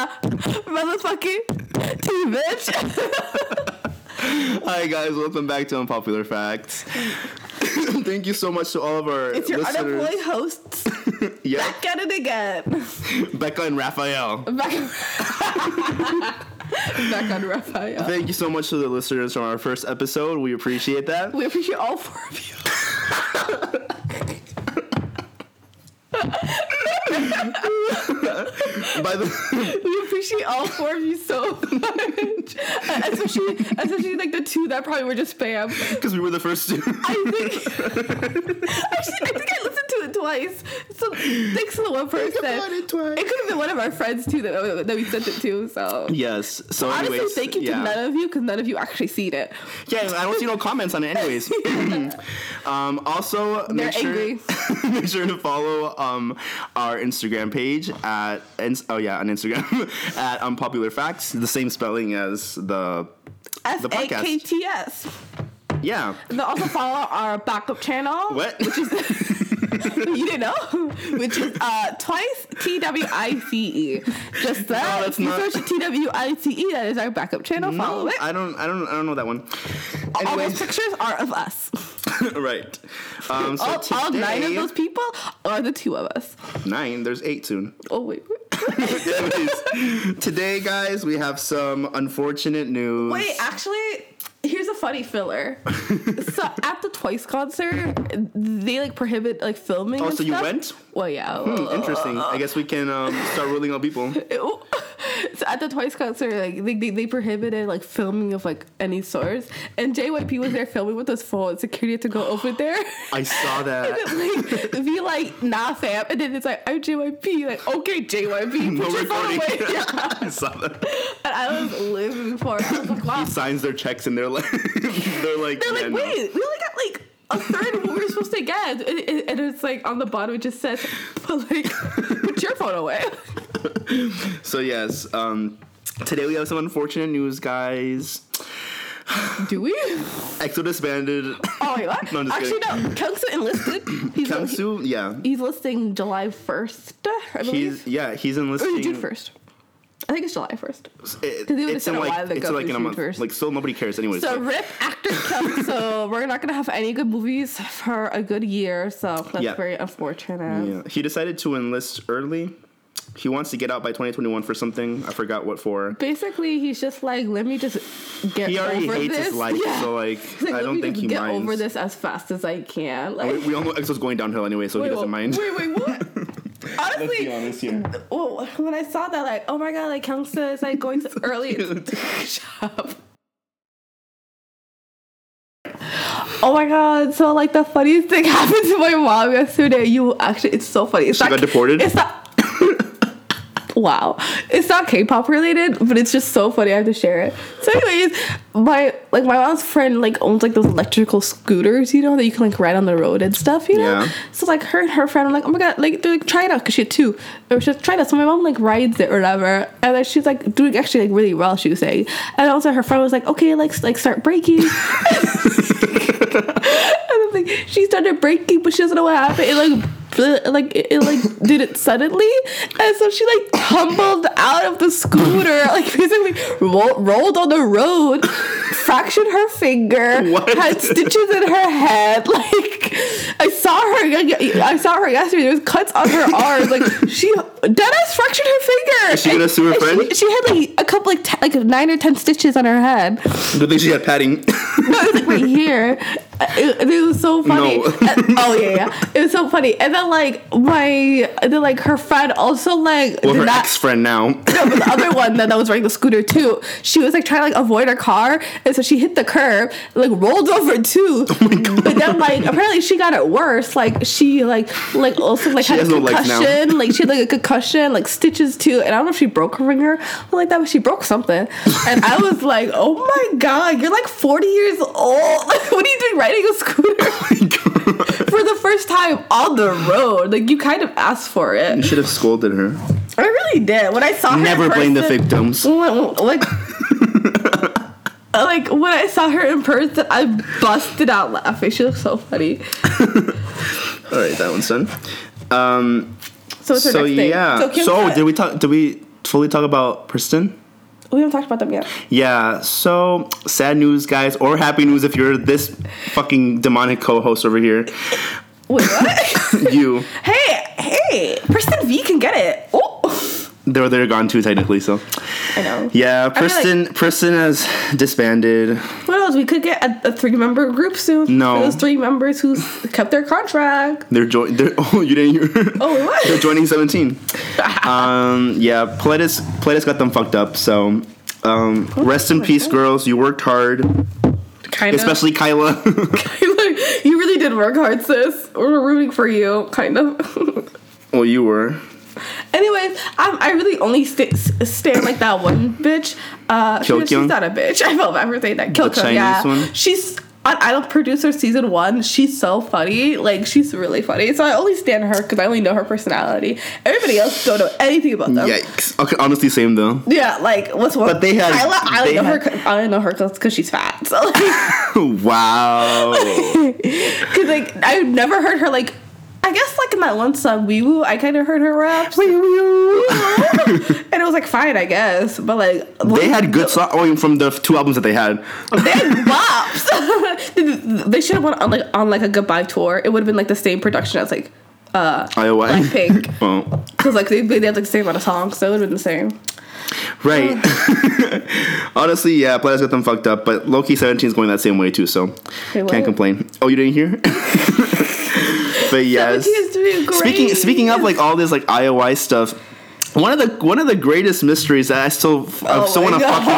Motherfucking tea, bitch. Hi guys, welcome back to Unpopular Facts. Thank you so much to all of our It's your listeners. unemployed hosts. Yeah, Back at it again. Becca and Raphael. Back on Raphael. Thank you so much to the listeners from our first episode. We appreciate that. We appreciate all four of you. We appreciate all four of you so much. Especially like the two that probably were just spam. Because we were the first two. I think I listened to it twice. So thanks to the one person. It could have been one of our friends too that we sent it to. So Yes. So honestly, anyways, thank you to none of you because none of you actually seen it. Yeah, I don't see no comments on it anyways. Also, They're angry. Make sure to follow our Instagram page on Instagram at Unpopular Facts, the same spelling as the podcast. FAKTS. Yeah. And then also follow our backup channel. What? Which is you didn't know? Which is twice TWICE. Just that. No, that's not. Search TWICE. That is our backup channel. Follow it. I don't know that one. All Anyways. those pictures are of us. Right. So all 9 of today- those people are the 2 of us. 9. There's 8 soon. Oh wait. Anyways, today, guys, we have some unfortunate news. Wait, actually, here's a funny filler. So at the Twice concert, they like prohibit like filming. Oh, and so you stuff. went? Well, yeah. Interesting. I guess we can start ruling out people. So at the Twice concert, like they prohibited like filming of like any source, and JYP was there filming with his phone. Security had to go over there. I saw that. And then, like, be like, nah, fam, and then it's like, I'm JYP. Like, okay, JYP, No put your phone recording. away. Yeah. I saw that. And I was living for it. I was like, wow. He signs their checks and they're like, They're like, yeah, no. wait, we only got like a third of what we were supposed to get, and it's like on the bottom it just says, but like, put your phone away. So yes, today we have some unfortunate news, guys. Do we? EXO disbanded. Oh wait, what? No, I'm just Actually, kidding. no. Kyungsu enlisted. Kyungsu, yeah. He's listing July 1st, I believe. He's enlisting. Or June 1st. I think it's July 1st. It's in a month. Like, still nobody cares anyways. So rip actor Kyungsu. We're not gonna have any good movies for a good year. So that's very unfortunate. Yeah, he decided to enlist early. He wants to get out by 2021 for something. I forgot what for. Basically, he's just like, let me just get over this. He already hates his life, so like I don't think he minds. Get over this as fast as I can. Like, we all know EXO's going downhill anyway, so he doesn't mind. Wait, what? Honestly, Let's be honest here. Well, when I saw that, like, oh my god, like Kyungsu is like going to early shop. Oh my god! So like the funniest thing happened to my mom yesterday. It's so funny. She got deported. It's not. Wow, it's not K-pop related, but it's just so funny. I have to share it. So, anyways, my mom's friend like owns like those electrical scooters, you know, that you can like ride on the road and stuff, you know. Yeah. So like her and her friend were like, oh my god, like they're like, try it out, because she had 2. Or she's like, try it out. So my mom like rides it or whatever, and then she's like doing actually like really well, she was saying. And also her friend was like, okay, like start braking. And then like she started braking, but she doesn't know what happened. It did it suddenly, and so she like tumbled out of the scooter, like basically rolled on the road, fractured her finger, had stitches in her head. Like I saw her yesterday. There was cuts on her arms. Like she deadass fractured her finger. Is she gonna sue her friend? She had like a couple like 9 or 10 stitches on her head. Good thing she had padding. No, it was like right here. It was so funny. No. Oh yeah. It was so funny. And then like her friend also like Her ex-friend now. No, but the other one that was riding the scooter too. She was like trying to like avoid her car, and so she hit the curb, like rolled over too. Oh my god. But then like apparently she got it worse. Like she like also like had a concussion. Like she had like a concussion, like stitches too. And I don't know if she broke her finger or like that, but she broke something. And I was like, oh my god, you're like 40 years old. Like, what are you doing riding a scooter? Oh my god. For the first time on the road. Like you kind of asked for it. You should have scolded her. I really did. When I saw her Never blame the victims. Like when I saw her in person, I busted out laughing. She looks so funny. All right, that one's done. So what's her next thing? Yeah. So Did we fully talk about Preston? We haven't talked about them yet. Yeah, so sad news, guys, or happy news if you're this fucking demonic co-host over here. Wait, what? You. Hey, Preston V can get it. Oh. They're gone too, technically, so. I know. Yeah, Preston has disbanded. What else? We could get a 3-member group soon. No. Those 3 members who kept their contract. They're oh, you didn't hear? Oh, what? They're joining 17. Yeah, Pledis got them fucked up, so rest in peace, girls. You worked hard. Kind of. Especially Kyla. Kyla, you really did work hard, sis. We're rooting for you, kind of. Well, you were. Anyways, I really only stand like that one bitch. She's not a bitch. I felt bad for saying that. Kyung, yeah. One? She's on Idol Producer Season 1. She's so funny. Like, she's really funny. So I only stand her because I only know her personality. Everybody else don't know anything about them. Yikes. Okay, honestly, same though. Yeah, like, what's one? But they had... I only know her because she's fat. So, like, wow. Because, like, I've never heard her, like, I guess, like, in that one song, Wee Woo, I kind of heard her raps. Wee Woo. And it was, like, fine, I guess. But, like... They had good songs from the 2 albums that they had. They had bops. They should have went on a goodbye tour. It would have been, like, the same production as, like, IOI. Blackpink. Oh. Because, like, they had, like, the same amount of songs, so it would have been the same. Right. Honestly, yeah, Pledis got them fucked up, but Loki 17 is going that same way, too, so can't complain. Oh, you didn't hear? But yes, speaking of like all this like IOI stuff, one of the greatest mysteries that I still want to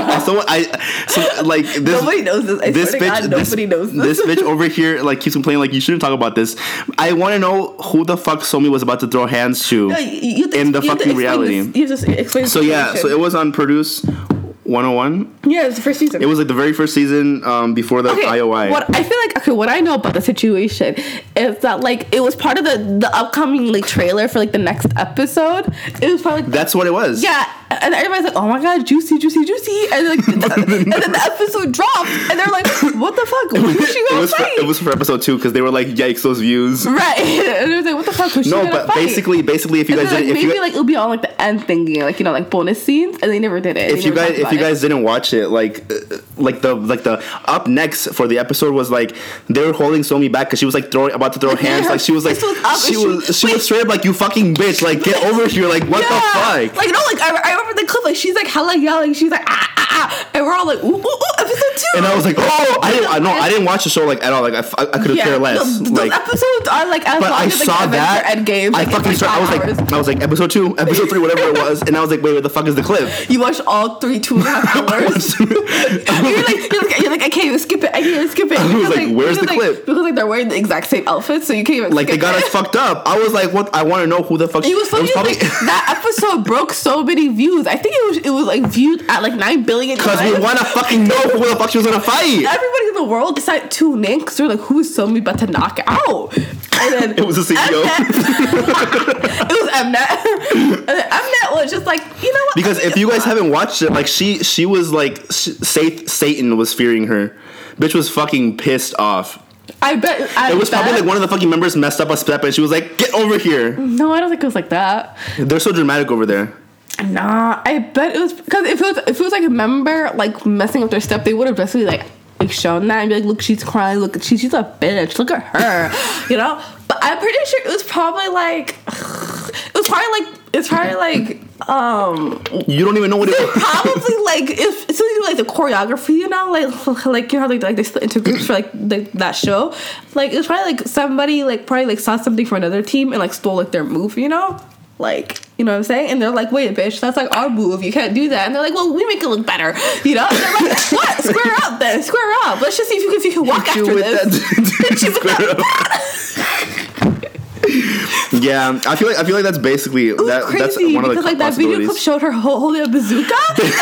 fucking like this. Nobody knows this. I swear to God, nobody knows this. This bitch over here like keeps complaining like you shouldn't talk about this. I want to know who the fuck Somi was about to throw hands to in the fucking reality. You just explain. So yeah, so it was on Produce 101. Yeah, it was the first season. It was like the very first season before the IOI. What I know about the situation is that like it was part of the upcoming like trailer for like the next episode. It was probably that's what it was. Yeah, and everybody's like, oh my god, juicy, and like and then the episode dropped, and they're like, what the fuck? Who's she gonna fight? It was for episode 2 because they were like, yikes, those views. Right, and it was like, what the fuck? Who's she gonna fight? No, but basically, if you guys didn't, maybe like it'll be on like the end thingy, like you know, like bonus scenes, and they never did it. If you guys didn't watch it, like the up next for the episode was like they were holding Somi back because she was like about to throw hands, like she was straight up like, you fucking bitch, like get over here, like what the fuck? Like no, like I remember the clip, like she's like hella yelling, she's like and we're all like ooh, episode 2. And I was like, oh, I didn't watch the show like at all, like I could have cared less. Those episodes are like as but long I as saw that Endgame. I fucking started. I was like episode 2, episode 3, whatever it was, and I was like, wait, what the fuck is the clip? You watched all 2.5 hours. You're like I can't even skip it. I was like, where's the clip? Because like they're wearing the exact same outfits, so you can't even like they got us fucked up. I was like, what? I want to know who the fuck. It was funny. Like, that episode broke so many views. I think it was like viewed at like 9 billion. Because we want to fucking know who the fuck she was gonna fight. Everybody in the world decided to tune in because they're like, who is Somi about to knock out? And then it was the CEO. It was Mnet. And then Mnet was just like, you know what? Because if you guys haven't watched it, like she was like Satan was fearing her. Bitch was fucking pissed off. I bet it was probably like one of the fucking members messed up a step and she was like, get over here. No, I don't think it was like that. They're so dramatic over there. Nah, I bet it was because if it was like a member like messing up their step, they would have basically like shown that and be like, look, she's crying, look, she's a bitch, look at her, you know. But I'm pretty sure it was probably like you don't even know what it was. Probably like if something like the choreography, you know, like you know how they split into groups for like that show. Like it was probably like somebody like probably like saw something from another team and like stole like their move, you know. Like, you know what I'm saying? And they're like, wait, bitch, that's like our move. You can't do that. And they're like, well, we make it look better. You know? And they're like, what? Square up then. Square up. Let's just see if you can walk after this. Yeah, I feel like that's basically that. Crazy, that's one of the because like that video clip showed her holding a bazooka.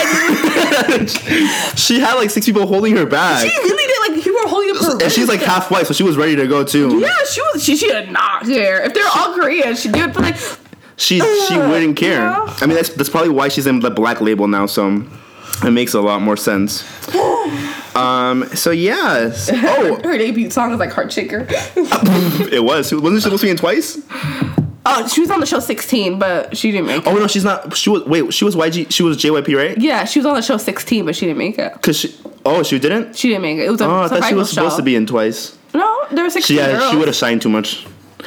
She had like 6 people holding her back. She really did. Like people were holding up her. And she's like half white, so she was ready to go too. Yeah, she did not care. If they're all Korean, she did. But like she wouldn't care. Yeah. I mean, that's probably why she's in the Black Label now. So it makes a lot more sense. So yes. Oh, her debut song was like Heart Shaker. It was. Wasn't she supposed to be in Twice? Oh, she was on the show 16, but she didn't make it. Oh no, she's not. She was YG. She was JYP, right? Yeah, she was on the show 16, but she didn't make it. Cause she didn't. She didn't make it. It was a I thought she was supposed to be in Twice. No, there were 16 girls. She would have shined too much.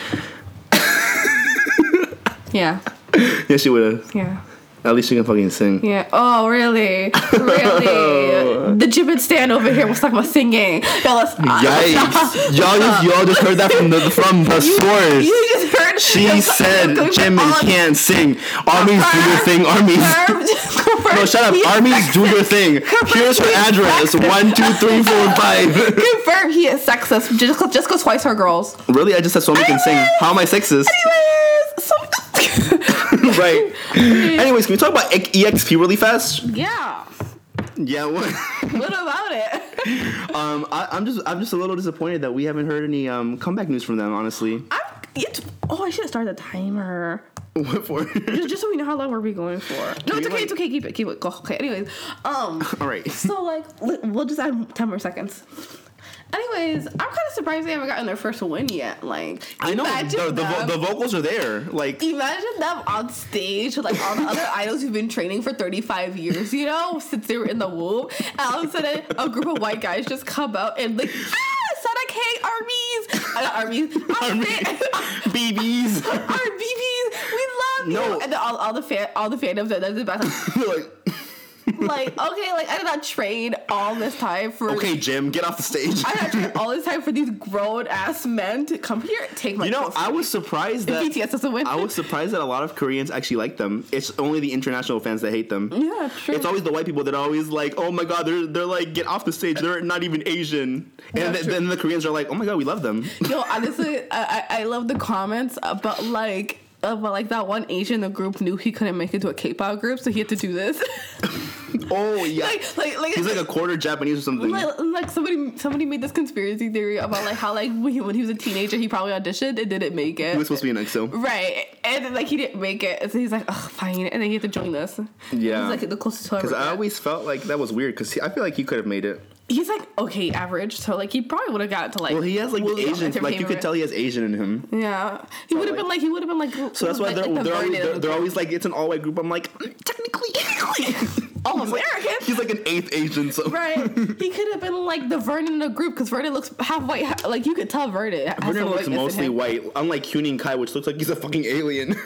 Yeah. Yeah, she would have. Yeah. At least she can fucking sing. Yeah. Oh, really? Really? The Jibbit stand over here was talking about singing. Yikes! Y'all just heard that from the source. You just heard. She said Jimin can't sing. Armies do your thing. Armies. No, shut up. Armies do your thing. Here's her address. 1, 2, 3, 4, 5. Confirm he is sexist. Just cause Twice are girls. Really? I just said Somi can sing. How am I sexist? Right. Anyways, can we talk about EXP really fast? Yeah. Yeah. What? What about it? I'm just a little disappointed that we haven't heard any comeback news from them. Honestly. I should have started the timer. What for? just so we know how long we're going for. No, it's okay. It's okay. Keep it. Go. Okay. Anyways. All right. So like, we'll just add 10 more seconds. Anyways, I'm kind of surprised they haven't gotten their first win yet. Like, I know the vocals are there. Like, imagine them on stage with like all the other idols who've been training for 35 years, you know, since they were in the womb. And all of a sudden, a group of white guys just come out and like, Sonic, hey, armies, BBs, our BBs, we love you. And then all the fandoms that does it back like, okay, like I did not trade all this time for. Okay, Jim, get off the stage. I did not trade all this time for these grown ass men to come here and take my. I was surprised that BTS doesn't win. I was surprised that a lot of Koreans actually like them. It's only the international fans that hate them. Yeah, true. It's always the white people that are always like, oh my god, they're like, get off the stage. They're not even Asian. And then the Koreans are like, oh my god, we love them. Yo, honestly, I love the comments about like that one Asian in the group knew he couldn't make it to a K-pop group, so he had to do this. Oh yeah, like he's like a quarter Japanese or something. Like somebody made this conspiracy theory about like how like when he was a teenager he probably auditioned and didn't make it. He was supposed to be an EXO, right? And then like he didn't make it, and so he's like, oh fine, and then he had to join this. Yeah, he's like the closest to. Because I always felt like that was weird because I feel like he could have made it. He's like okay average, so like he probably would have got to like. Well, he has like the Asian, like you could tell he has Asian in him. Yeah, he would have been like. So that's why they're always like it's an all white group. I'm like technically all American. He's like an 8th Asian, so right. He could have been like the Vernon in the group because Vernon looks half white. Like you could tell Vernon. Vernon looks mostly white, unlike Huening Kai, which looks like he's a fucking alien.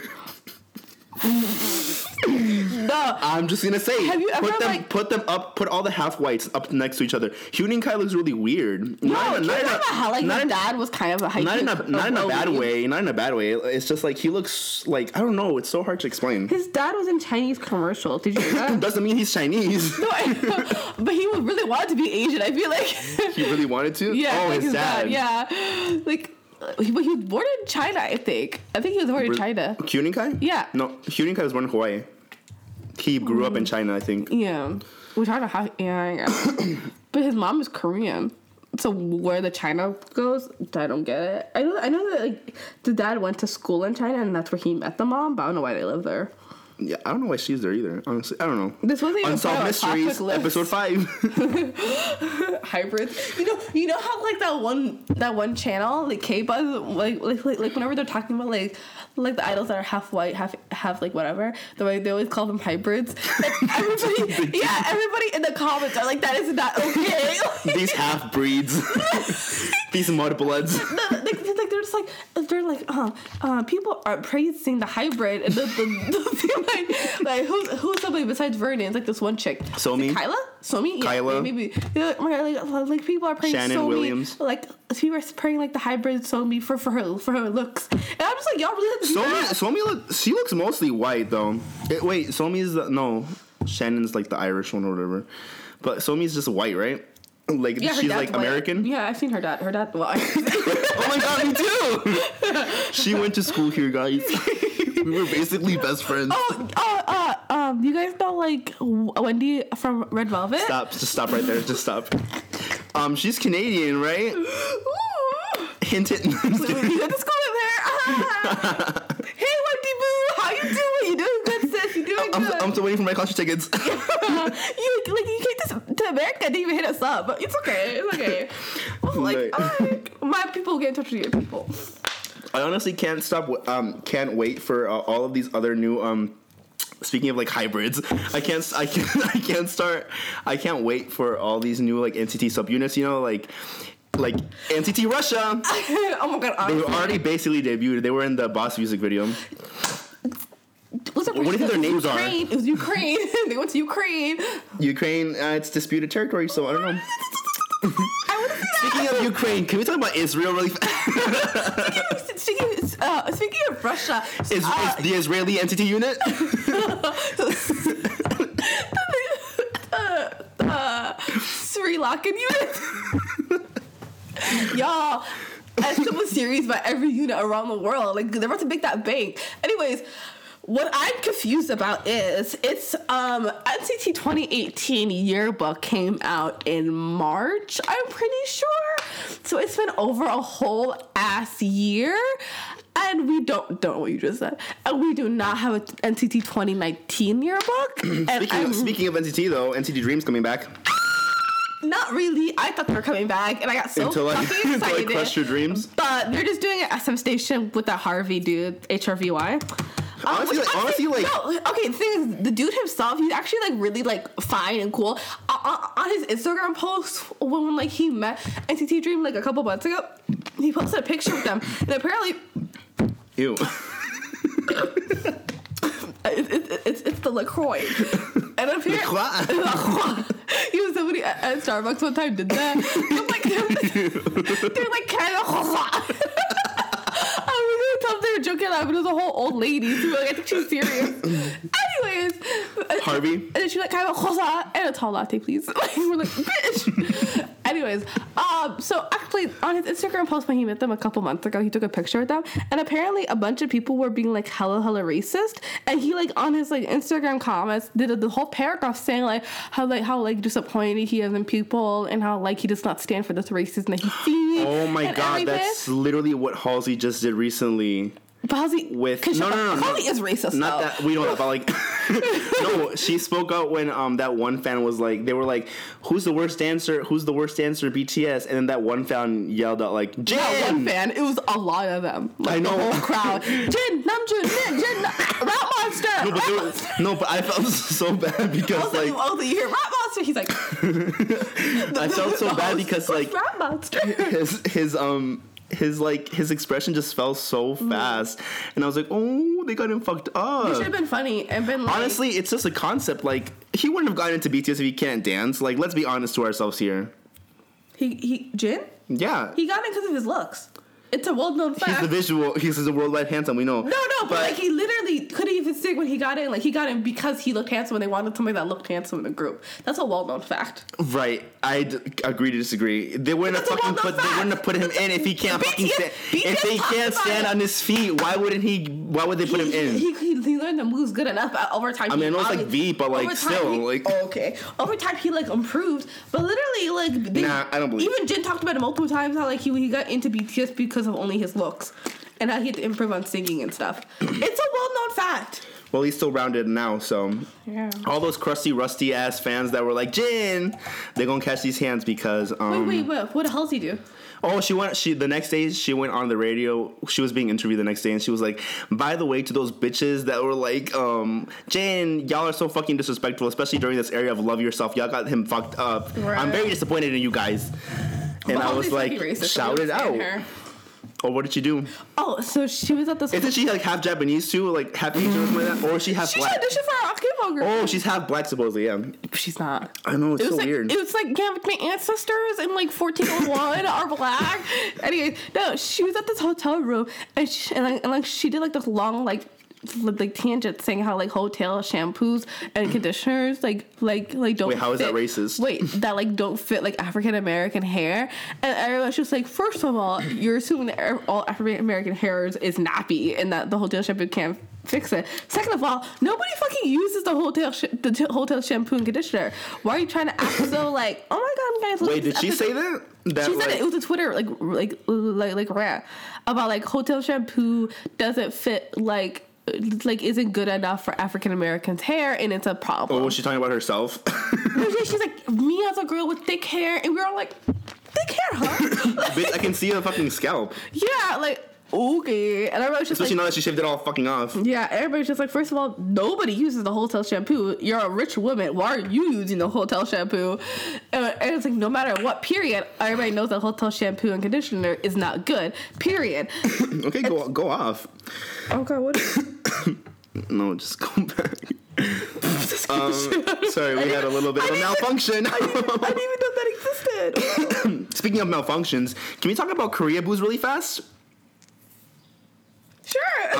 No, I'm just gonna say. Have you ever put all the half whites up next to each other. Huening Kai looks really weird. No, his dad was kind of a not in a bad way. Not in a bad way. It's just like he looks like I don't know. It's so hard to explain. His dad was in Chinese commercials. Did you hear that? Doesn't mean he's Chinese. No, but he really wanted to be Asian. I feel like he really wanted to. Yeah, oh, his dad. Yeah, like. He was born in China, I think. He was born in China. Huening Kai? Yeah. No, Huening Kai was born in Hawaii. He grew up in China, I think. Yeah. Which I don't know how. Yeah. But his mom is Korean. So where the China goes, I don't get it. I know that like the dad went to school in China and that's where he met the mom, but I don't know why they live there. Yeah, I don't know why she's there either. Honestly, I don't know. This wasn't even Unsolved Mysteries, episode 5. Hybrids. You know how like that one channel, like K-Buzz, like whenever they're talking about like the idols that are half white, half like whatever, they always call them hybrids. Everybody in the comments are like, that is not okay. These half breeds. These mudbloods. They're like people are praising the hybrid and the like who's somebody besides Vernon? It's like this one chick. Somi? Somi? Yeah, Kyla? Maybe. Like people are praising Shannon Somi. Williams. Like people are praising like the hybrid Somi for her looks. And I'm just like, y'all really have to Somi she looks mostly white though. Wait, Somi's Shannon's like the Irish one or whatever. But Somi's just white, right? Like she's like white. American. Yeah, I've seen her dad. Her dad. Well, oh my god, me too. She went to school here, guys. We were basically best friends. You guys know like Wendy from Red Velvet? Just stop right there. Just stop. She's Canadian, right? Hint it. You went to school with her. Hey, Wendy Boo, how you doing? You doing good, sis? You doing good? I'm still waiting for my concert tickets. You came to America, didn't even hit us up, but it's okay. It's okay. My people get in touch with your people. I honestly can't wait for all of these other new speaking of like hybrids, I can't wait for all these new like NCT subunits, you know, like NCT Russia. Oh my god, they were already basically debuted. They were in the Boss music video. What do you think their names are? It was Ukraine. They went to Ukraine. Ukraine, it's disputed territory, so I don't know. Speaking of Ukraine, can we talk about Israel really fast? Speaking of Russia, is the Israeli entity unit? Sri Lankan unit. Y'all, SM was series by every unit around the world. Like, they're about to make that bank. Anyways, what I'm confused about is it's NCT 2018 yearbook came out in March, I'm pretty sure. So it's been over a whole ass year. And we don't know what you just said. And we do not have an NCT 2019 yearbook. Speaking of NCT though, NCT Dream's coming back. Not really. I thought they were coming back, and I got so fucking excited. Like crush your dreams. But they're just doing an SM station with that Harvey dude, HRVY. Honestly, like no. Okay, the thing is, the dude himself, he's actually like really like fine and cool. On his Instagram post, when like he met NCT Dream like a couple months ago, he posted a picture with them, and apparently, ew. It's the LaCroix. And apparently, you know, somebody at Starbucks one time did that. They're like kind of. I was gonna tell them they were joking about it, but it was a whole old lady. So like, I think she's serious. Anyways, Harvey, and then she like kind of and a tall latte, please. Like, we're like, bitch. Anyways, so actually on his Instagram post when he met them a couple months ago, he took a picture with them, and apparently a bunch of people were being like hella racist, and he like on his like Instagram comments did the whole paragraph saying like how disappointed he is in people, and how like he does not stand for this racism that he's seeing. Oh my god, that's literally what Halsey just did recently. But Halsey, Halsey is racist. Not that we don't. But like, no, she spoke out when that one fan was like, they were like, "Who's the worst dancer? Who's the worst dancer in BTS?" And then that one fan yelled out like, "Jin!" Not one fan. It was a lot of them. Like, I know, the whole crowd. Jin, Namjoon, Jin, Rap Monster. No, but I felt so bad because you hear Rap Monster. He's like, I felt so bad because like Rap Monster. his expression just fell so fast, and I was like, oh, they got him fucked up. It should have been funny and been like, honestly, it's just a concept. Like, he wouldn't have gotten into BTS if he can't dance. Like, let's be honest to ourselves here. Jin? Yeah, he got in because of his looks. It's a well-known fact. He's a worldwide handsome, we know. No, but like, he literally couldn't even sing when he got in. Like, he got in because he looked handsome and they wanted somebody that looked handsome in the group. That's a well-known fact. Right. I agree to disagree. They wouldn't have put him in if he can't stand. If he can't stand on his feet, why would they put him in? He learned the moves good enough over time. I mean, I know it's like V, but like still, like, okay. Over time, he like improved, but literally, like, I don't believe. Even Jin talked about it multiple times how like he got into BTS because of only his looks, and how he had to improve on singing and stuff. It's a well-known fact. Well, he's still rounded now, so yeah. All those crusty, rusty ass fans that were like, Jin, they're gonna catch these hands because wait, what the hell does he do? Oh, the next day she went on the radio. She was being interviewed the next day, and she was like, by the way, to those bitches that were like, Jin, y'all are so fucking disrespectful, especially during this area of love yourself. Y'all got him fucked up. Right. I'm very disappointed in you guys. And I was like, shout it out. Or what did she do? Oh, so she was at this. Isn't she like half Japanese too? Like half Asian or something like that? Or is she half black? She did for our K-pop group. Oh, she's half black supposedly, yeah. She's not. I know, it's so weird. It was like, yeah, my ancestors in like 1401 are black. Anyway, no, she was at this hotel room and she did like this long like tangent saying how like hotel shampoos and conditioners like don't wait, how is fit, that racist? Wait, that like don't fit like African American hair, and everyone's just like, first of all, you're assuming that all African American hair is nappy and that the hotel shampoo can't fix it. Second of all, nobody fucking uses the hotel shampoo and conditioner. Why are you trying to act so like, oh my god, guys? Wait, did she say that? She said it was a Twitter like rant about like hotel shampoo doesn't fit like isn't good enough for African Americans' hair, and it's a problem. Oh, was she talking about herself? She's like, me as a girl with thick hair, and we were all like, thick hair, huh? Bitch, I can see the fucking scalp. Yeah, like, okay. And everybody was just especially now that she shaved it all fucking off. Yeah, everybody's just like, first of all, nobody uses the hotel shampoo. You're a rich woman. Why are you using the hotel shampoo? And it's like, no matter what, period, everybody knows that hotel shampoo and conditioner is not good, period. Okay, go off. Oh God, what? No, just go back. Sorry, we had a little bit of a malfunction. I didn't even know that existed. Speaking of malfunctions, can we talk about Korea Booze really fast? Sure.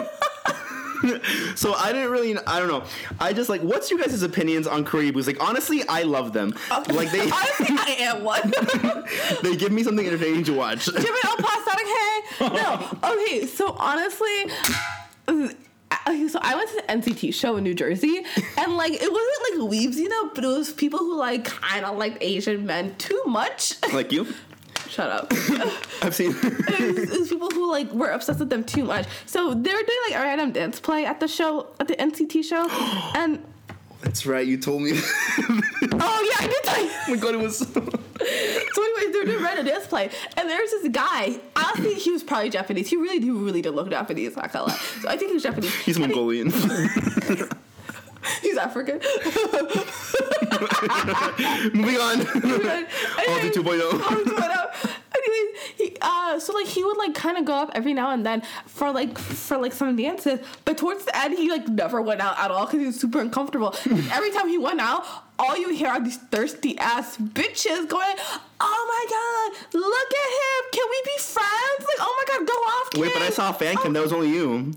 So I don't know. I just like, what's your guys' opinions on Korea Booze? Like, honestly, I love them. Like honestly, I am one. They give me something entertaining to watch. Give me a plastic hay. No. Okay, so honestly, so I went to the NCT show in New Jersey, and like it wasn't like weebs, you know, but it was people who like kind of liked Asian men too much. Like you? Shut up. I've seen. It was people who like were obsessed with them too much. So they were doing like a random dance play at the show, at the NCT show, and. That's right. You told me. Oh yeah, I did tell you. Oh my God, it was. So anyways, they were doing random dance play, and there's this guy. I think he was probably Japanese. He really did look Japanese. Not gonna lie. So I think he was Japanese. He's Mongolian. He's African. Moving on. Halsey 2.0. Anyways, so like he would like kind of go up every now and then for like some dances, but towards the end he like never went out at all because he was super uncomfortable. Every time he went out, all you hear are these thirsty ass bitches going, "Oh my God, look at him! Can we be friends? Like, oh my God, go off, kid." Wait, but I saw a fan cam. That was only you.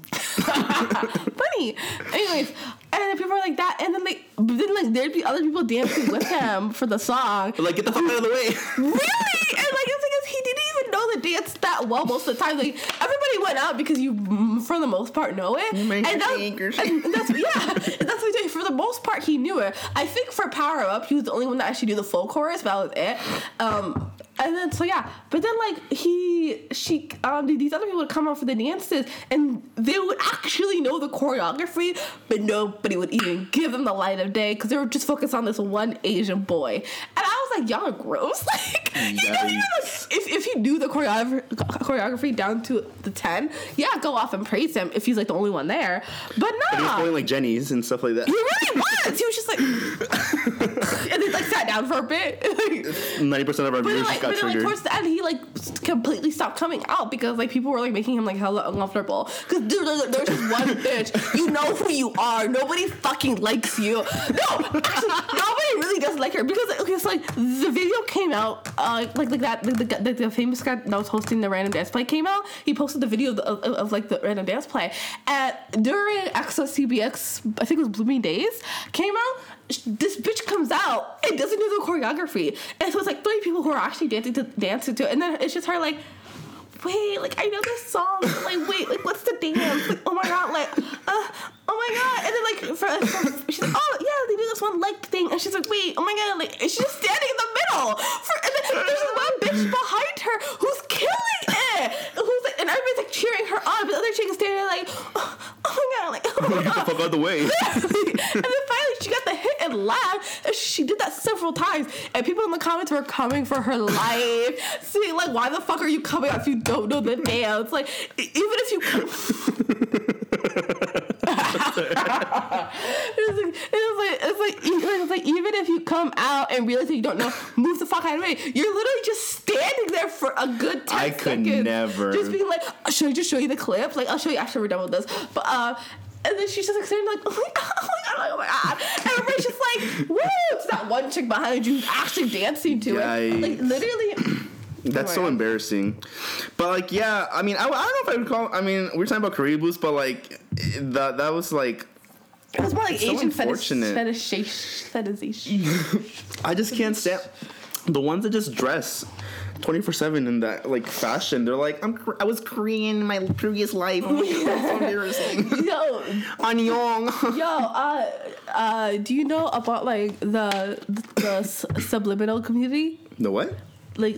Funny. Anyways, and then people are like that, and then like there'd be other people dancing with him for the song. Like, get the fuck out of the way. Really? And like the thing is, he didn't even know the dance that well most of the time. Like everybody went out because you, for the most part, know it. And that's what he did. For the most part, he knew it. I think for Power Up, he was the only one that actually knew the full chorus. But that was it. And then so yeah, but then like these other people would come out for the dances, and they would actually know the choreography, but nobody would even give them the light of day because they were just focused on this one Asian boy. And I was like, y'all are gross. Like, you know, even if he knew the choreography down to the 10, yeah, go off and praise him if he's like the only one there. But no, but he was pulling like Jenny's and stuff like that. He really was. He was just like, and then like sat down for a bit. 90% of our viewers just got triggered. Like, towards the end, he like completely stopped coming out because like people were like making him like hella uncomfortable. Because dude, there's just one bitch. You know who you are. Nobody fucking likes you. No, actually, nobody really does like her because okay, so like the video came out like that. The famous guy that was hosting the random dance play came out. He posted the video of like the random dance play, and during EXO CBX, I think it was Blooming Days, came out. This bitch comes out and doesn't do the choreography, and so it's like 30 people who are actually dancing to it, and then it's just her like, wait, like I know this song, but, like wait, like what's the dance? Like oh my God, like oh my God, and then like she's like, oh yeah, they do this one leg thing, and she's like, wait, oh my God, like and she's just standing in the middle, and then there's one bitch behind her who's killing it, who's like, and everybody's like cheering her on, but the other chick is standing there like, oh my God, like oh my God, get the fuck out of the way. And then finally she got the hit and laughed, and she did that several times, and people in the comments were coming for her life, saying like, why the fuck are you coming out if you don't know the dance? Like even if you it's like even if you come out and realize that you don't know, move the fuck out of the way. You're literally just standing there for a good 10 seconds. I could never. Just being like, should I just show you the clip? Like, I'll show you after we're done with this. But and then she's just like standing like, oh my God. And everybody's just like, woo! It's that one chick behind you actually dancing to it. Like literally. That's so embarrassing. But like, yeah, I mean, I don't know if I would call. I mean, we were talking about Korea Boost, but like, that was like. It was more like so Asian fetishization. I just can't stand the ones that just dress 24/7 in that like fashion. They're like, I was Korean in my previous life. Oh my God, that's so embarrassing. Yo, Annyeong. Yo, do you know about like the subliminal community? The what? Like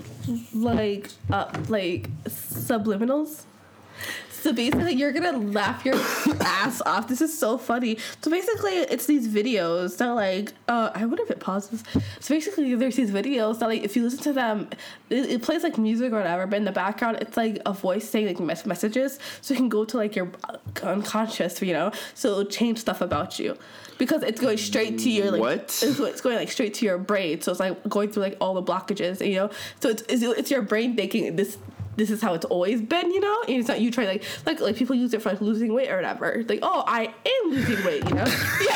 subliminals. So basically, you're gonna laugh your ass off. This is so funny. So basically, it's these videos that like, I wonder if it pauses. So basically, there's these videos that like, if you listen to them, it plays like music or whatever, but in the background, it's like a voice saying like messages. So you can go to like your unconscious, you know, so it'll change stuff about you because it's going straight to your like. What? It's going like straight to your brain. So it's like going through like all the blockages, you know. So it's your brain thinking this is how it's always been, you know? And it's not you try like people use it for like losing weight or whatever. Like, oh, I am losing weight, you know?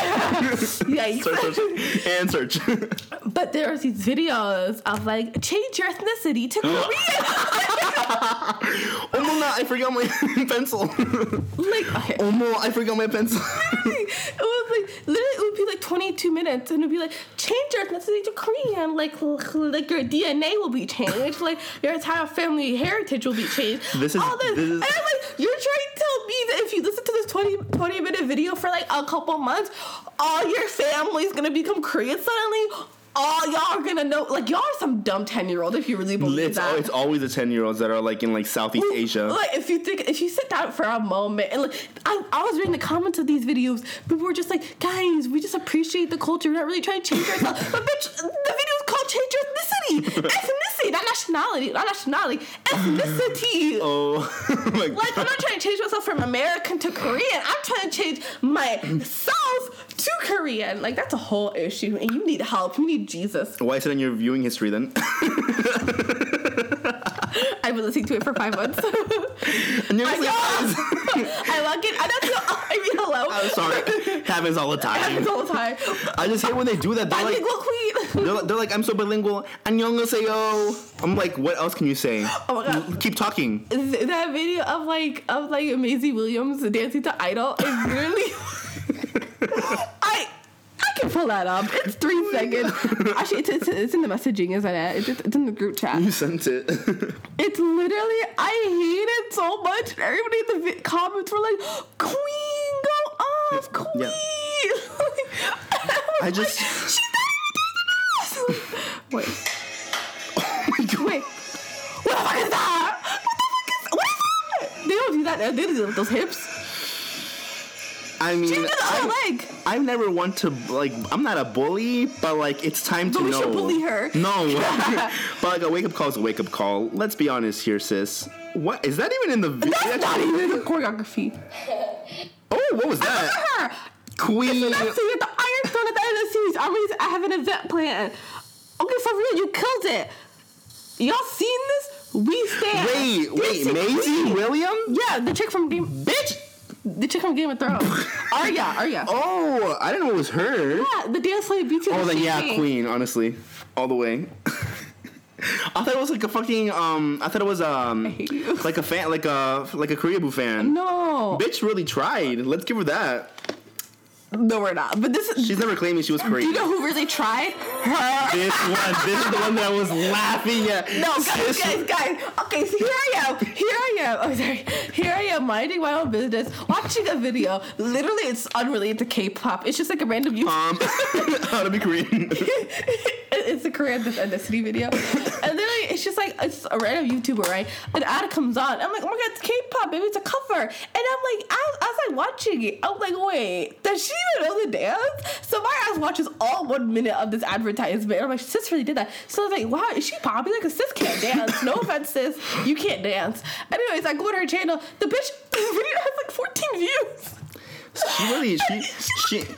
Yeah. Search. But there are these videos of like change your ethnicity to Korean. Oh no, I forgot my pencil. Like, okay. Oh no, I forgot my pencil. It was like literally it would be like 22 minutes and it would be like change your ethnicity to Korean, like your DNA will be changed, like your entire family heritage will be changed. This is and I'm like, you're trying to tell me that if you listen to this 20-minute video for like a couple months, all your family's gonna become Korean suddenly? All y'all are gonna know, like, y'all are some dumb 10-year-old if you really believe that. It's always the 10-year-olds that are like in like Southeast Asia. Like if you sit down for a moment and like I was reading the comments of these videos, people were just like, guys, we just appreciate the culture. We're not really trying to change ourselves. But bitch, the video is called change your ethnicity, not nationality, ethnicity. Oh my God. Like I'm not trying to change myself from American to Korean. I'm trying to change myself to Korean. Like that's a whole issue, and you need help. You need Jesus. Why is it in your viewing history then? I've been listening to it for 5 months. I like it. I mean, hello. I'm sorry. Happens all the time. I just hate when they do that. They're like, I'm so bilingual. 안녕하세요. I'm like, what else can you say? Oh my God. Keep talking. That video of Maisie Williams dancing to Idol is really... I can pull that up. It's 3 seconds. Actually, it's in the messaging, isn't it? It's in the group chat. You sent it. It's literally, I hate it so much. Everybody in the comments were like, Queen, go off, Queen. Yeah. I just... She's not even dancing us. Wait. Oh my God. Wait. What the fuck is that? What is that? They don't do that. They do that with those hips. I mean, leg. I've never want to, like, I'm not a bully, but, like, it's time to know. But we should bully her. No. But, like, a wake-up call is a wake-up call. Let's be honest here, sis. What? Is that even in the video? That's not even in the choreography. Oh, what was that? Her. Queen. It's the next scene at the Iron Throne at the end of the series. I have an event planned. Okay, for real, you killed it. Y'all seen this? We stand. Wait, Maisie Williams? Yeah, the chick from The chick from Game of Thrones. Arya. Oh, I didn't know it was her. Yeah, the dance lady beauty. Oh, Queen, honestly. All the way. I thought it was like a fucking I thought it was like a fan, like a Koreaboo fan. No. Bitch really tried. Let's give her that. No, we're not. But she's never claiming she was Korean. Do you know who really tried? Her. This is the one that I was laughing at. No, guys. Okay, so here I am. Oh, sorry. Here I am minding my own business, watching a video. Literally, it's unrelated to K-pop. It's just like a random YouTube. How to be Korean. It's a Korean ethnicity video. And then it's just like, it's a random YouTuber, right? An ad comes on. I'm like, oh my God, it's K-pop. Maybe it's a cover. And I'm like, I was like watching it. I'm like, wait, does she even know the dance? So my ass watches all 1 minute of this advertisement. I'm like, sis really did that. So I was like, wow, is she popular? Because sis can't dance. No offense, sis. You can't dance. Anyways, I go to her channel. The video has like 14 views. She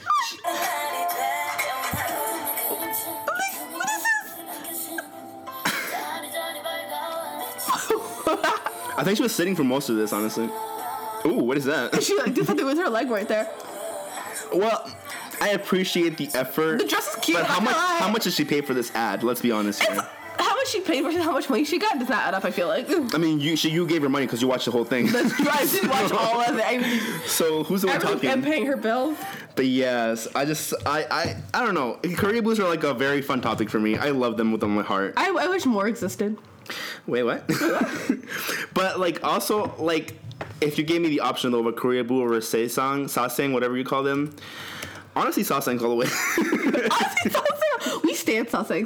I think she was sitting for most of this, honestly. Ooh, what is that? She like did something with her leg right there. Well, I appreciate the effort. The dress is cute. But how much did she pay for this ad? Let's be honest here. How much she paid versus how much money she got does not add up, I feel like. I mean, you gave her money because you watched the whole thing. That's true. I did watch all of it. So who's the one talking? I'm paying her bills. But yes, I don't know. Koreaboos are like a very fun topic for me. I love them with all my heart. I wish more existed. Wait, what? But like also like if you gave me the option though of a Koreaboo or a Sasang, whatever you call them, honestly Sasang all the way. Honestly, Sasang. We stand Sasangs.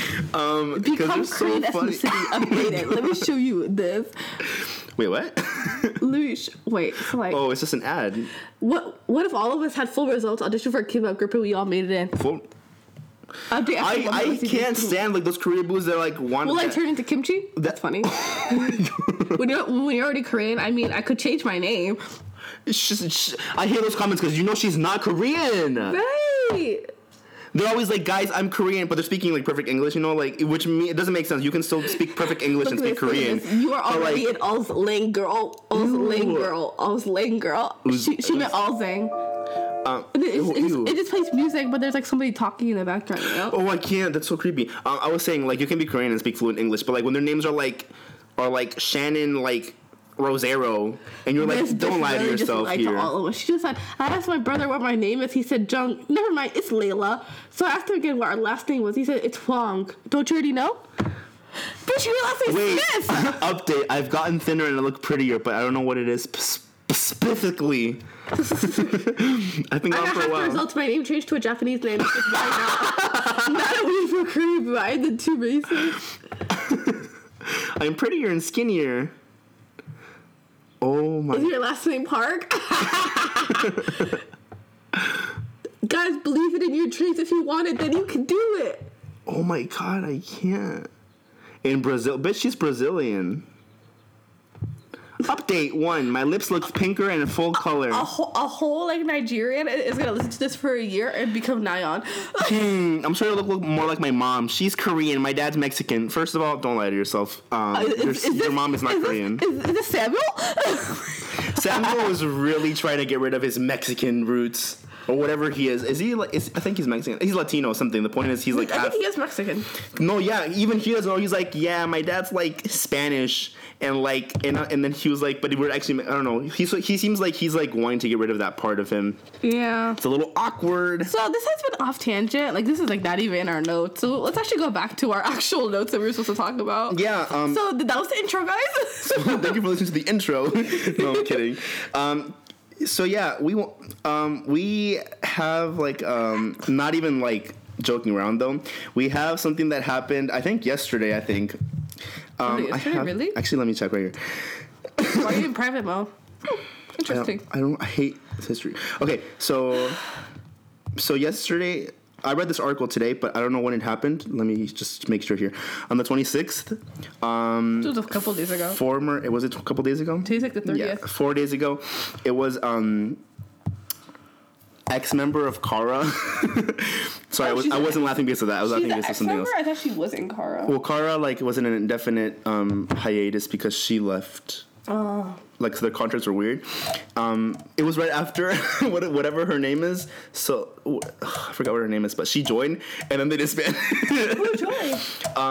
Because become so Korean funny. ethnicity updated. Let me show you this. Wait, what? Wait, so like... Oh, it's just an ad. What if all of us had full results, audition for a K-pop group, and we all made it in? Full... I can't stand like those Korean boos that like want. Will I turn into kimchi? That's funny. when you're already Korean, I mean, I could change my name. It's just I hear those comments because you know she's not Korean. Right. They're always like, guys, I'm Korean, but they're speaking like perfect English, you know, like it doesn't make sense. You can still speak perfect English and speak Korean. You are already an Auslang girl. Auslang girl. She meant Alzang. It just plays music, but there's like somebody talking in the background. You know? Oh, I can't. That's so creepy. I was saying like you can be Korean and speak fluent English, but like when their names are like Shannon like Rosero, and you're like, don't lie to yourself here. To all of us. She just said, I asked my brother what my name is. He said Jung. Never mind, it's Layla. So I asked him again what our last name was. He said it's Huang. Don't you already know? Bitch, your last name is Smith. Update. I've gotten thinner and I look prettier, but I don't know what it is specifically. I've been gone for a while. Results, my name changed to a Japanese name. Not a weed for Korean, but I did two races. I'm prettier and skinnier. Oh my. Is your last name Park? Guys, believe it in your dreams. If you want it, then you can do it. Oh my god, I can't. In Brazil, bitch, she's Brazilian. Update 1. My lips look pinker and full color. A whole like Nigerian is gonna listen to this for a year and become Nyan. I'm sure it'll look more like my mom. She's Korean. My dad's Mexican. First of all, don't lie to yourself. Your mom is not Korean. Is this Samuel? Samuel was really trying to get rid of his Mexican roots. Or whatever he is. Is he like... I think he's Mexican. He's Latino or something. The point is he's like... I think he is Mexican. No, yeah. Even he doesn't know. He's like, yeah, my dad's like Spanish. And like... And then he was like... But we're actually... I don't know. He seems like he's like wanting to get rid of that part of him. Yeah. It's a little awkward. So this has been off tangent. Like this is like not even in our notes. So let's actually go back to our actual notes that we were supposed to talk about. Yeah. So that was the intro, guys. So thank you for listening to the intro. No, I'm kidding. So yeah, we have like not even like joking around though. We have something that happened. I think yesterday. Yesterday, really? Actually, let me check right here. Why are you in private mode? Interesting. I hate history. Okay, so yesterday. I read this article today, but I don't know when it happened. Let me just make sure here. On the 26th. It was a couple days ago. Was it a couple days ago? Today's like the 30th. Yeah, 4 days ago. It was ex-member of Kara. Sorry, I wasn't laughing because of that. I was laughing because of something else. I thought she was in Kara. Well, Kara was in an indefinite hiatus because she left. Oh. Like, so their contracts were weird. It was right after whatever her name is. So I forgot what her name is, but she joined, and then they disbanded. Who joined?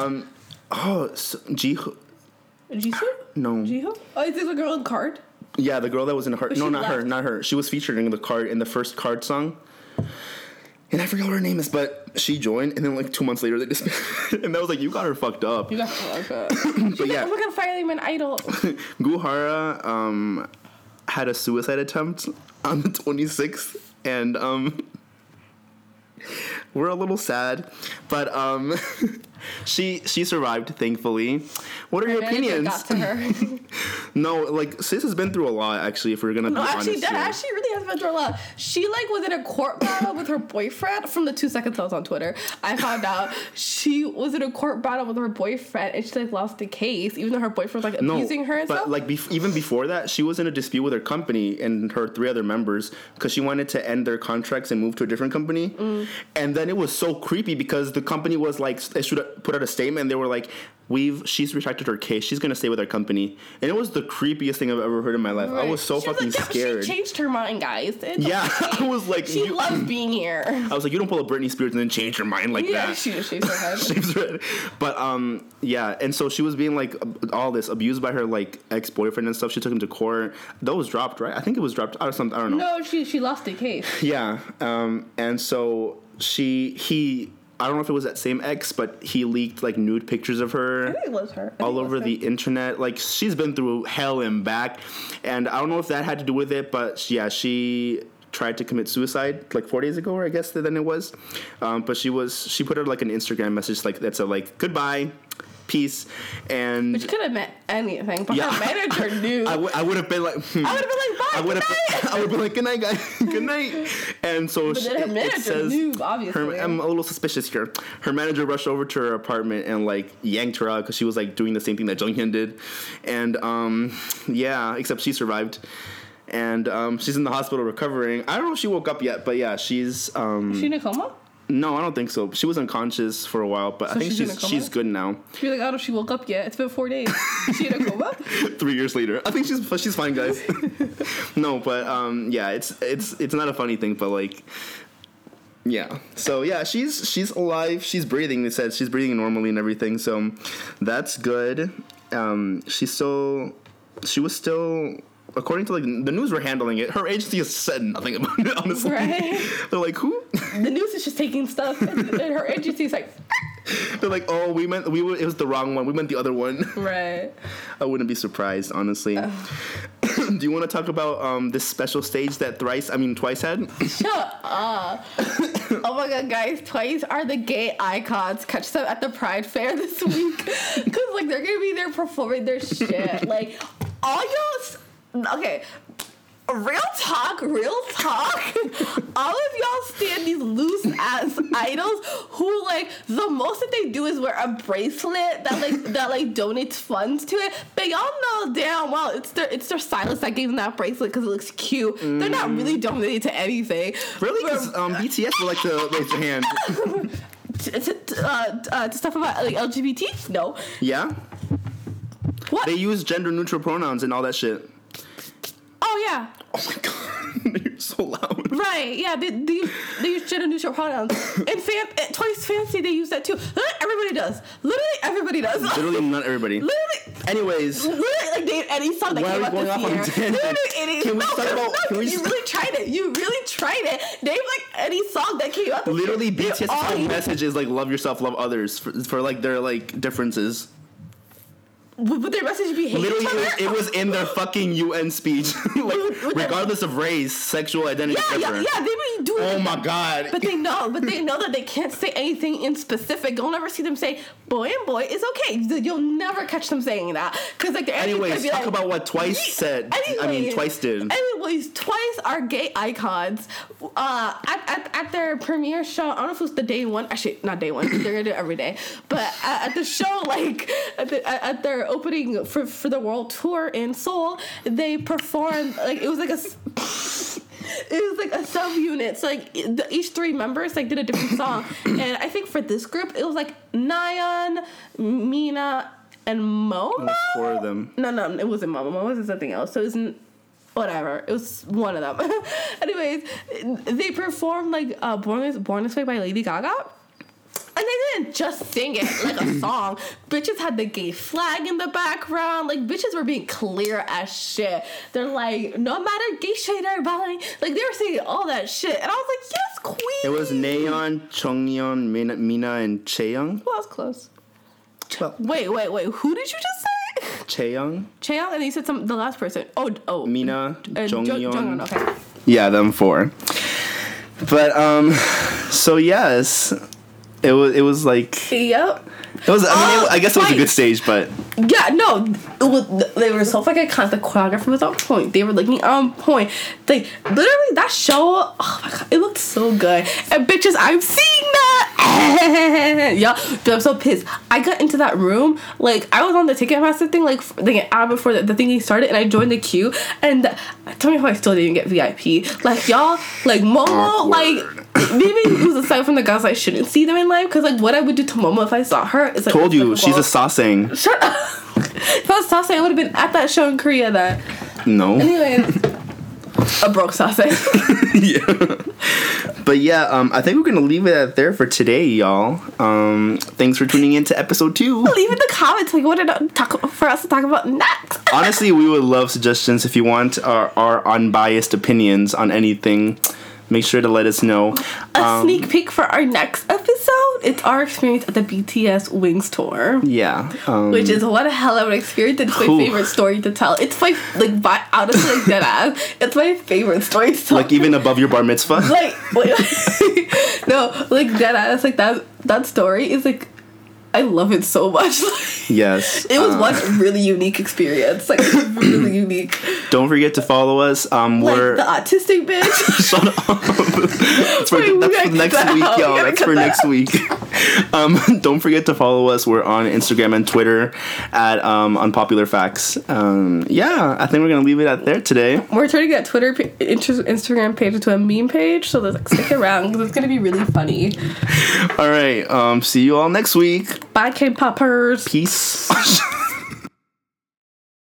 Jihoo. Jisoo? No. Jihoo? Oh, is this a girl in Card? Yeah, the girl that was in Card. No, not her. She was featured in the Card in the first Card song. And I forgot what her name is, but she joined, and then like 2 months later they disbanded. And I was like, you got her fucked up. You got her fucked up. But yeah, oh my god, finally I'm an idol. Guhara had a suicide attempt on the 26th, and we're a little sad, but she survived, thankfully. What are your opinions? Got to her. No, like sis has been through a lot. Actually, if we're gonna be honest, she really has been through a lot. She like was in a court battle with her boyfriend. From the 2 seconds I was on Twitter, I found out she was in a court battle with her boyfriend, and she like lost the case, even though her boyfriend was like abusing her and stuff. But like even before that, she was in a dispute with her company and her 3 other members because she wanted to end their contracts and move to a different company. And then it was so creepy because the company was like, they should have put out a statement, and they were like, she's retracted her case. She's gonna stay with our company. And it was the creepiest thing I've ever heard in my life. Right. I was so fucking scared. She changed her mind, guys. Yeah, I was like, she loves being here. I was like, you don't pull a Britney Spears and then change her mind like that. Yeah, she shaves her head. Shaves her head. But yeah, and so she was being like all this abused by her like ex-boyfriend and stuff. She took him to court. That was dropped, right? I think it was dropped or something. I don't know. No, she lost the case. Yeah, and so he. I don't know if it was that same ex, but he leaked like nude pictures of her. I think it was her. All over the internet. Like she's been through hell and back, and I don't know if that had to do with it, but yeah, she tried to commit suicide like 4 days ago, or I guess then it was. But she put out like an Instagram message like that's like goodbye. peace. And which could have meant anything, but her manager knew. I would have been like, I would have been like, bye. I would have been like, good night, guys. Good night. And so but then her manager knew, obviously. I'm a little suspicious here. Her manager rushed over to her apartment and like yanked her out because she was like doing the same thing that Junghyun did. And except she survived. And she's in the hospital recovering. I don't know if she woke up yet, but yeah, she's. Is she in a coma? No, I don't think so. She was unconscious for a while, but so I think she's good now. You're like, I don't know if she woke up yet. It's been 4 days. Is she in a coma? 3 years later. I think she's fine, guys. No, but it's not a funny thing, but like, yeah. So yeah, she's alive. She's breathing. It says she's breathing normally and everything. So that's good. She was still. According to like the news were handling it, her agency has said nothing about it, honestly. Right. They're like, who? The news is just taking stuff, and her agency's like. They're like, oh, it was the wrong one. We meant the other one. Right. I wouldn't be surprised, honestly. Do you want to talk about this special stage that Twice had? Shut up. Oh my god, guys, Twice are the gay icons. Catch them at the Pride Fair this week. Because like they're gonna be there performing their shit. Like all y'all. Okay, real talk. All of y'all stand these loose ass idols who like the most that they do is wear a bracelet that donates funds to it. But y'all know damn well it's their stylist that gave them that bracelet because it looks cute. They're not really donating to anything. Really? Because BTS would like to raise their hand. To stuff about like LGBT? No. Yeah. What? They use gender neutral pronouns and all that shit. Oh yeah. Oh my god, you're so loud. Right? Yeah, they use gender neutral pronouns. And Twice Fancy they use that too. Everybody does. Literally everybody does. Literally not everybody. Literally. Anyways. Literally like name any song that came out this year. You really tried it. You really tried it. Name like any song that came out this year. Literally BTS's whole message is like love yourself, love others for like their like differences. Would their message be hate literally, each other? it was in their fucking UN speech. Like, regardless of race, sexual identity. Yeah, they be doing it. Oh my god. But they know that they can't say anything in specific. You'll never see them say, boy and boy, it's okay. You'll never catch them saying that. Because like, anyways, talk about what Twice said. Twice did. Anyways, Twice are gay icons. At their premiere show, I don't know if it was the day one. Actually, not day one. They're going to do it every day. But at the show, like, at their opening for the world tour in Seoul, they performed like it was like a subunit. So like each three members like did a different song, and I think for this group it was like Nayeon, Mina, and Momo. It was 4 of them. No, it wasn't Momo. Momo was something else. So it was whatever. It was one of them. Anyways, they performed like Born This Way by Lady Gaga. And they didn't just sing it like a song. Bitches had the gay flag in the background. Like, bitches were being clear as shit. They're like, no matter gay shade or body. Like, they were singing all that shit. And I was like, yes, queen. It was Nayeon, Jonghyun, Mina, and Chaeyoung. Well, I was close. Wait. Who did you just say? Chaeyoung. And then you said the last person. Oh. Mina, Jonghyun. Okay. Yeah, them 4. But, so yes... It was like yep. It was. I guess it was a good stage, but yeah, no, they were so fucking iconic. The choreography was on point. They were looking on point. Like literally, that show. Oh my god, it looked so good. And bitches, I'm seeing that. Yeah, but I'm so pissed. I got into that room. Like I was on the Ticketmaster thing, like an hour before the thing started, and I joined the queue. And tell me how I still didn't get VIP. Like y'all, like Momo, like. Maybe it was a sign from the guys I shouldn't see them in live, because like what I would do to Momo if I saw her is like told you she's a sasaeng. Shut up. If I was sasaeng, I would have been at that show in Korea then. No. Anyway, a broke sasaeng. Yeah. But yeah, I think we're gonna leave it at there for today, y'all. Thanks for tuning in to episode 2. Leave in the comments like what for us to talk about next. Honestly, we would love suggestions if you want our unbiased opinions on anything. Make sure to let us know. A sneak peek for our next episode. It's our experience at the BTS Wings tour. Yeah. Which is what a hell of an experience. It's my favorite story to tell. It's my, honestly, like, dead ass. It's my favorite story to tell. Like, even above your bar mitzvah? Like, no, like, dead ass. Like, that story is, like, I love it so much. Yes. It was one really unique experience. Like, really unique. Don't forget to follow us. We're the autistic bitch. Shut up. That's for next week, y'all. That's for next week. Don't forget to follow us. We're on Instagram and Twitter at Unpopular Facts. Yeah, I think we're gonna leave it at there today. We're turning that Twitter Instagram page into a meme page, so like, stick around because it's gonna be really funny. All right. See you all next week. Bye, K-popers. Peace.